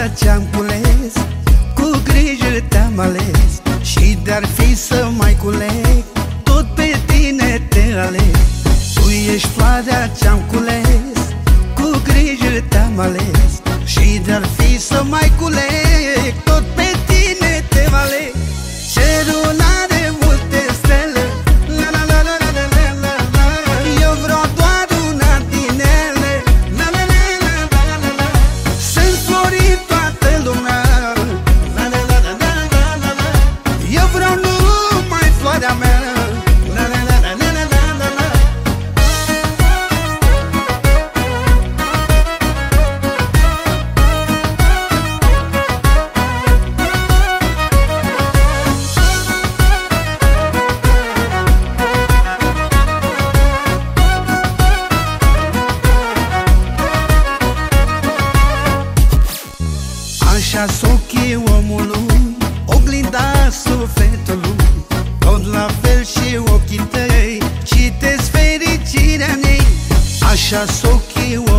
ce-am cules, cu grijă te-am ales. Și de-ar fi să mai culeg, tot pe tine te aleg. Tu ești floarea ce-am cules, cu grijă te-am ales. Și de-ar fi să mai culeg, tot pe tine te aleg. Cerul are multe stele, la la la la la la la la. Eu vreau doar una din ele, la la la la la la la. Sunt florit toată lumea, la la la la la la la la. Eu vreau numai floarea mea, la la la la la la la la. Așa-s ochii omului, oglinda sufletului. Tot la fel și ochii tăi, citesc fericirea în ei. Așa-s ochii omului,